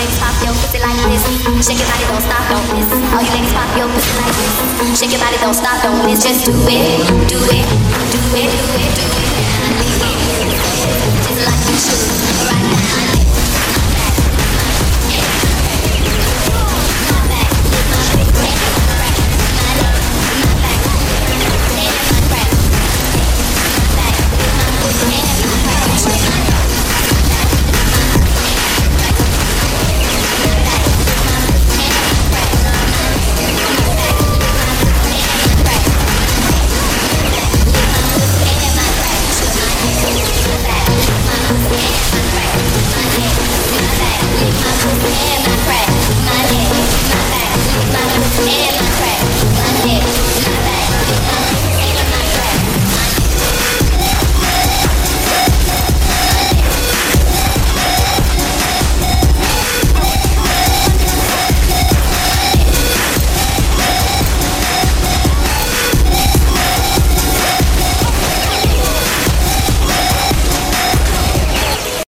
ladies pop your pussy like this. Shake your body, don't stop, don't miss. All you ladies pop your pussy like this. Shake your body, don't stop, don't miss. Just do it, do it, do it, do it, do it. Just like you should, right now.